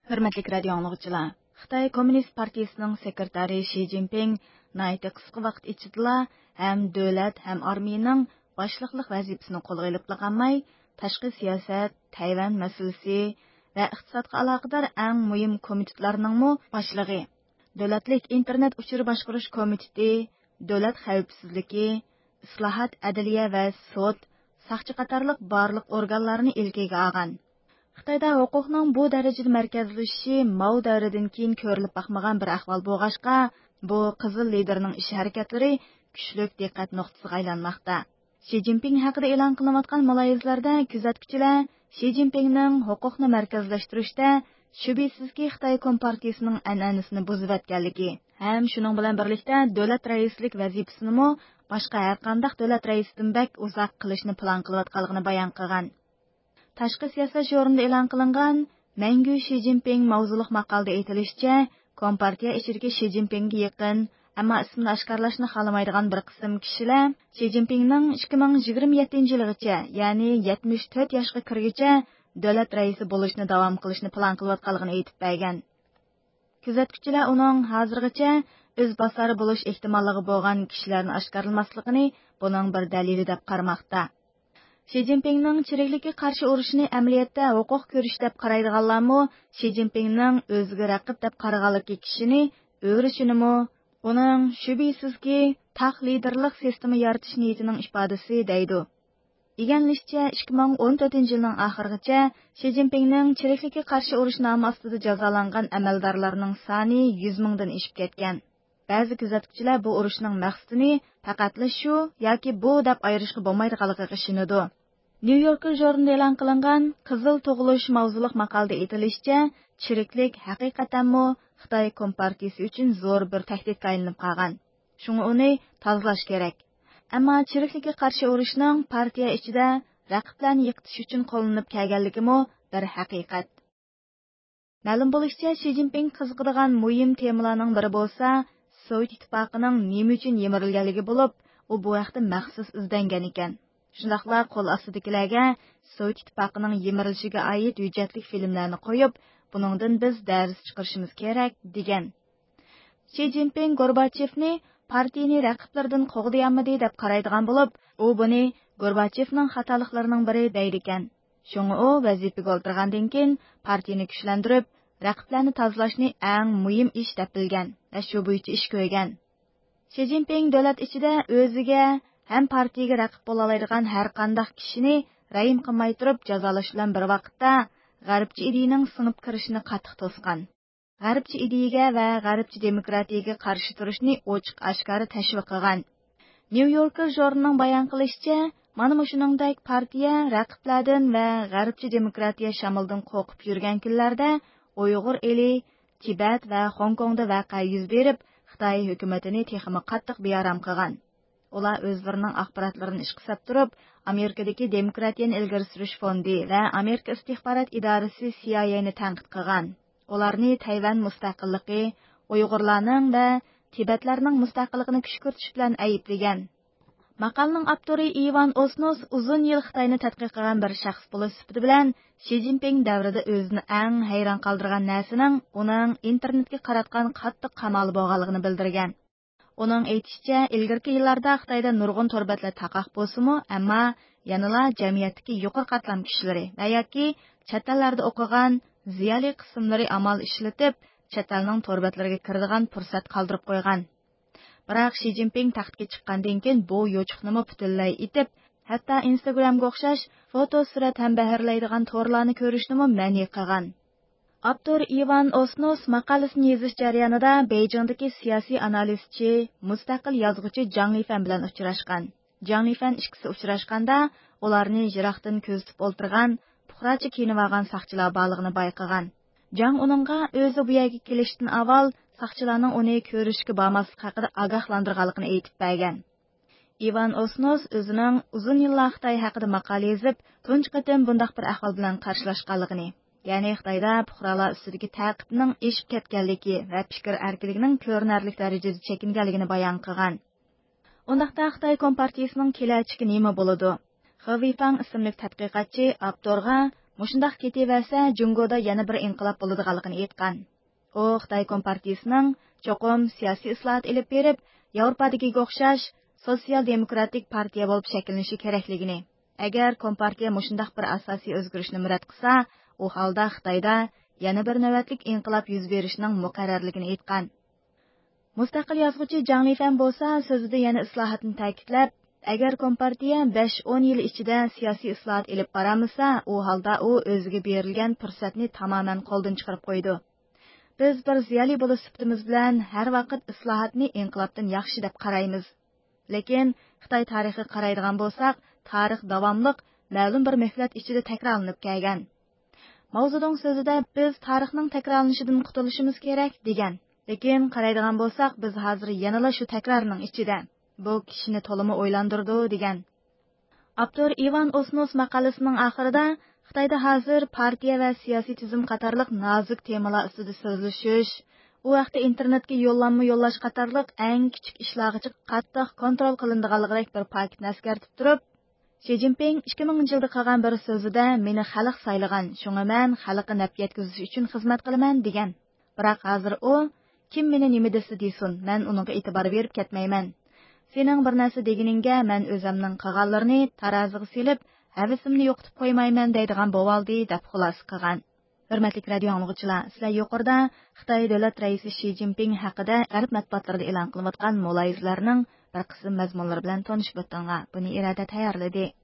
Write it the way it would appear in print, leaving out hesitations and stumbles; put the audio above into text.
Hürmetlik radio anlıqçılar. Xitay Komünist Partiyasının sekretari Xi Jinping naiti qısqa vaqt ichidala ham davlat, ham armiyaning boshliqlik vazifasini qo'lga olib qolmay, tashqi siyosat, Tayvan masalasi va iqtisodga aloqador eng muhim komitetlarning boshlig'i, davlatlik internet uchur boshqarish komiteti, davlat xavfsizligi, islohot, adliya va sud, saqchi qatorliq barliq organlarni ilkiga olgan. Xitayda huquqning bu darajada markazlashishi Mao davridan keyin ko'rilib boqmagan bir ahvol bo'lg'achqa, bu qizil liderning ish harakatlari kuchli diqqat nuqtasiga aylanmoqda. Xi Jinping haqida e'lon qilinayotgan mulohazlarda kuzatuvchilar Xi Jinpingning huquqni markazlashtirishda shubhisizki Xitoy Kompartiyasining an'anasini buzib o'tganligi, ham shuning bilan birlikda davlat raislik vazifasini boshqa har qanday davlat raisidan bak uzoq qilishni plan qilayotganligini bayon qilgan. Tashqi siyosat sho'rida e'lon qilingan Mangu Xi Jinping mavzuliq maqolada aytilishicha, Kompartiya ichidagi Xi Jinpingga yaqin, ammo ismini oshkorlashni xohlamaydigan bir qism kishilar Xi Jinpingning 2027-yilgacha, ya'ni 74 yoshga kirguncha davlat raisi bo'lishni davom qilishni plan qilayotganligini aytib bergan. Kuzatuvchilar uning hozirgacha o'z bosari bo'lish ehtimolligi bo'lgan kishilarni oshkorlamasligini buning bir dalili deb qaramoqda. Xi Jinpingning chiriklikka qarshi urushini amaliyotda huquq ko'rish deb qaraydiganlarmi, Xi Jinpingning o'ziga raqib deb qaraganligi kishini o'rishini, uning shubhisizki taq liderlik sistemi yaratish niyatining ifodasi deydi. Iganlishcha 2014-yilning oxirigacha Xi Jinpingning chiriklikka qarshi urush nomi ostida jazolangan amaldorlarning soni 100 mingdan oshib ketgan. Ba'zi kuzatuvchilar bu urushning maqsadini faqat shu yoki bu deb ayirishga bo'lmaydiganligiga ishonadi. New Yorker jurnalida e'lon qilingan Qizil tug'ilish mavzuliq maqolada aytilishicha, chiriklik haqiqatanmi Xitoy Kompartiyasi uchun zo'r bir tahdidga aylanib qolgan. Shunga uni tozalash kerak. Ammo chiriklikka qarshi urushning partiya ichida raqiblarni yiqitish uchun qo'llanib kelganligimi bir haqiqat. Ma'lum bo'lishicha, Xi Jinping qiziqadigan muhim temalarning biri bo'lsa, Sovet ittifoqining nima uchun yemirilganligi bo'lib, u bu vaqtda maxsus izlangan ekan. Shundaqla qo'l ostidagilarga Sovet ittifoqining yemirilishiga oid hujjatli filmlarni qo'yib, buningdan biz dars chiqarishimiz kerak degan. Xi Jinping Gorbachevni partiyani raqiblaridan qo'g'dayolmadi deb qaraydigan bo'lib, u buni Gorbachevning xatoliklarining biri deydi ekan. Shunga u vazifaga o'tirgandan keyin partiyani kuchlantirib, raqiblarni tozalashni eng muhim ish deb bilgan va shu bo'yicha ish ko'rgan. Xi Jinping davlat ichida o'ziga ham partiyaga raqib bo'la oladigan har qanday kishini rahim qilmay turib jazolash bilan bir vaqtda g'arbcha ideyaning singib kirishini qattiq to'sgan. G'arbcha ideyaga va g'arbcha demokratiyaga qarshi turishni ochiq-oshkora tashviq qilgan. New Yorker jurnalining bayon qilishicha, mana shuningdek partiya raqiblardan va g'arbcha demokratiya shamoldan qo'rqib yurgan kunlarda Uyg'ur eli, Tibet va Hong Kongda voqea yuz berib, Xitoy hukumatini texmi qattiq bearam qilgan. Ular o'zlarining axborotlarini ishga solib turib, Amerikadagi Demokratiyani ilgari surish fondi va Amerika istixborot idorasi CIA'ni tanqid qilgan. Ularni Tayvan mustaqilligi, Uyg'urlarning va Tibetlarning mustaqilligini kuch kiritish bilan ayblagan. Maqolaning avtori Ivan Osnos uzun yil Xitoyni tadqiq qilgan bir shaxs bo'lish sifati bilan Xi Jinping davrida o'zini eng hayron qoldirgan narsaning uning internetga qaratgan qattiq qamal bo'lganligini bildirgan. Uning aytishicha, ilgirki yillarda Xitoyda nurg'un torbatlar taqoq bo'lsa-mu, ammo yanala jamiyatdagi yuqori qatlam kishilari va yoki chet ellarda o'qigan ziyoli qismlari amal ishlatib, chet elning torbatlariga kiradigan fursat qoldirib qo'ygan. Biroq Xi Jinping taxtga chiqqandan keyin bu yo'chiqni butunlay itib, hatto Instagramga o'xshash foto surat ham baharlaydigan torlarni ko'rishni ma'ni qilgan. Avtor Ivan Osnos maqolasini yozish jarayonida Beijingdagi siyosiy analizchi, mustaqil yozuvchi Zhang Lifan bilan uchrashgan. Zhang Lifan ikkisi uchrashganda ularni yiroqdan kuzatib o'ltirgan, puxracha kiyinib olgan saqchilar borligini bayqagan. Zhang uningga o'zi bu yerga kelishdan avval saqchilarning uni ko'rishga bormaslik haqida ogohlantirganligini aytib bergan. Ivan Osnos o'zining uzun yillar Xitoy haqida maqola yozib, tunji qatim bunday bir ahvol bilan qarshilashganligini, ya'ni Xitoyda fuqarolar ustidagi ta'qibning eshib ketganligi va fikr erkinligining ko'rinarli darajada chekinganligini bayon qilgan. Undaqda Xitoy Kompartiyasining kelajagi nima bo'ladi? Xi Weifang ismli tadqiqotchi avtorga Мұшындақ кетевәсә, Джунгода yana bir inqilab bo'ladiganligini aytgan. U Xitoy Kompartiyasining cho'qim siyosiy islohot elib berib, Yevropadagiga o'xshash sotsial-demokratik partiya bo'lib shakllanishi kerakligini. Agar Kompartiya mushundaq bir asosiy o'zgarishni murad qilsa, u holda Xitoyda yana bir navbatlik inqilob yuz berishining muqarrarligini aytgan. Mustaqil yozuvchi Zhang Lifan bo'lsa, so'zida yana islohotni ta'kidlab, agar Kompartiya 5-10 yil ichida siyosiy islohot elib boramasa, u holda u o'ziga berilgan fursatni tamoman qo'ldan chiqarib qo'ydi. Biz bir ziyoli bo'lib sifatimiz bilan har vaqt islohotni inqilobdan yaxshi deb qaraymiz. Lekin Xitoy tarixiga qaraydigan bo'lsak, tarix davomliq ma'lum bir muhlat ichida takrorlanib kelgan. Mao Zedong so'zida biz tarixning takrorlanishidan qutulishimiz kerak degan. Lekin qaraydigan bo'lsak, biz hozir yanala shu takrorning ichida. Bu kishini to'limi o'ylandirdi degan. Avtor Ivan Osnos maqolasining oxirida Xitoyda hozir partiya va siyosiy tizim qatorliq nozik temalar ustida so'zlashish, u vaqtda internetga yo'llanma yo'llash qatorliq eng kichik ishlargacha qattiq kontrol qilinadiganligidek bir paketni eskartib turib, Xi Jinping 2000 yilda qilgan bir so'zida meni xalq saylagan, shunga men xalqqa naf yetkazish uchun xizmat qilaman degan. Biroq hozir u kim meni nima desa desin, men unga e'tibor berib ketmayman. Sening bir narsa deganingga men o'zimning qilganlarini taroziga silib, havisimni yo'qitib qo'ymayman deydigan bo'valdi deb xulosa qilgan. Hurmatli radio anglag'uchilar, sizlar yuqorida Xitoy davlat raisi Xi Jinping haqida g'arb matbuotlarida e'lon qilinayotgan muloyizlarning bir qism mazmunlari bilan tanishib o'tdinglar. Buni irada tayyorladi.